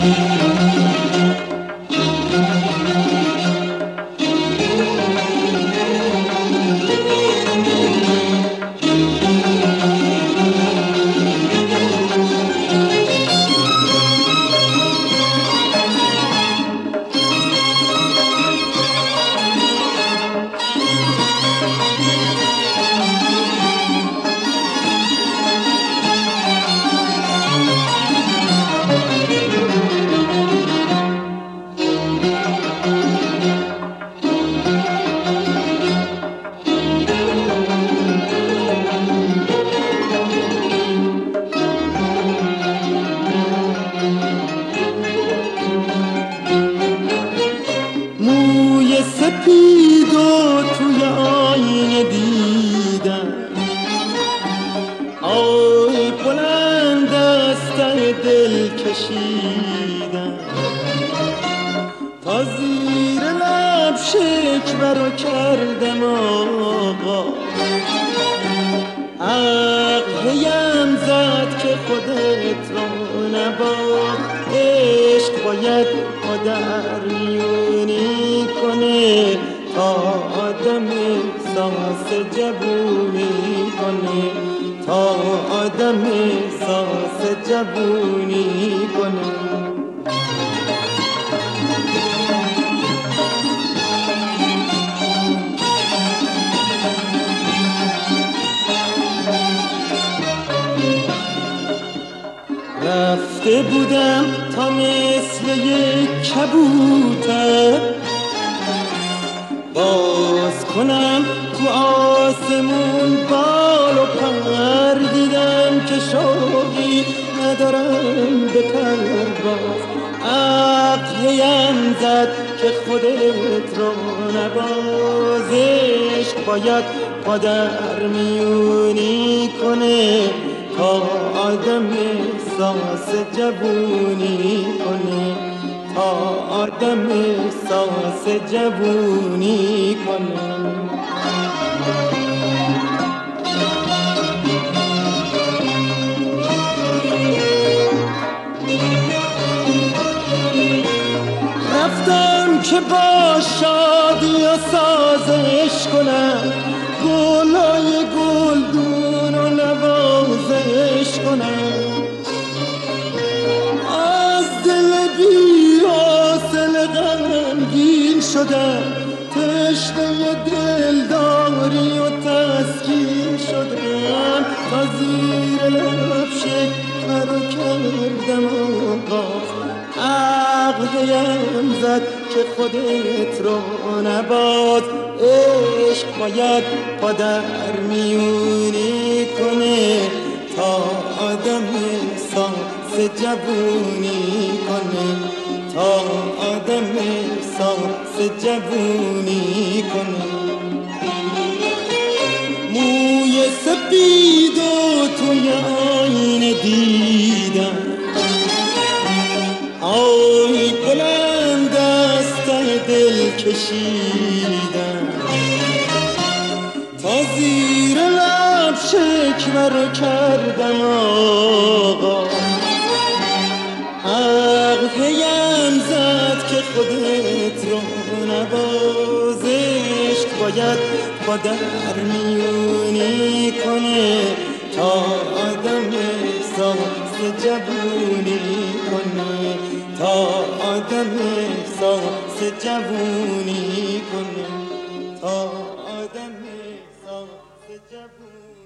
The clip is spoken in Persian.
سپیدو توی آینه دیدم، آی بلند از ته دل کشیدم، تا زیر لب شکوه کردم آقا، عقلیم زد که خودت رو نباخت، عشق باید مادر میونی کنه تا آدم احساس جوونی کنه، تا آدم احساس جوونی کنه. رفته بودم تا مثل یک کبوتر باز کنم تو آسمون بال و پر، دیدم که شوقی ندارم به پرواز، عقلیم زد که خودت رو نباز، عشق باید پادر میونی کنه تا آدم احساس جوونی کنه، تا آدم احساس جوونی کنه. رفتم که با شادی و سازش کنم، گلای گلدون و نوازش کنم، از دل بی حاصل غمگین شدم، تشنه دلداری و تسکین شدم، تا زیر لب شکوه رو کردم آقا، عقلیم زد که خودت رو نباز، عشق باید پادر میونی کنه تا آدم احساس جوونی کنه، تا آدم احساس جوونی کنه. موی سپیدو توی آینه دیدم، آی بلند از ته دل کشیدم، تا زیر لب شکوه رو کردم آقا، عقلیم زد که خودت رو نباز، عشق باید پادر میونی کنه تا آدم احساس جوونی کنه، تا آدم احساس جوونی کنه، تا آدم احساس جوونی